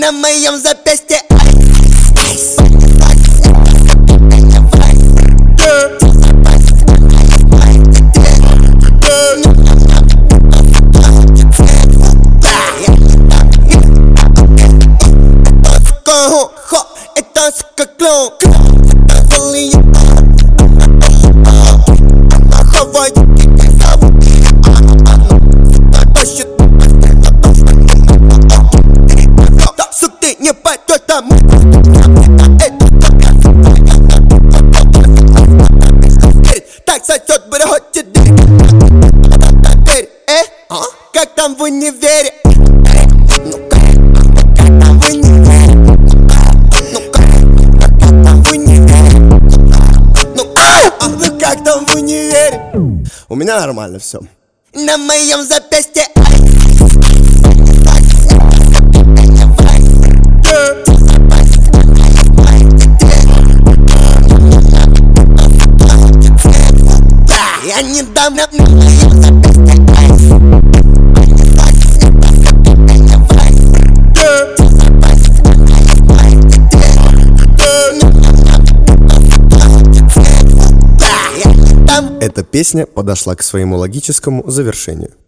На моем запястье это как клоун. Суки не пойдет там. Так сойдет, бросит. Как там в универе? Как там в универе? У меня нормально все. На моем запястье я не дам на моем запястье. Эта песня подошла к своему логическому завершению.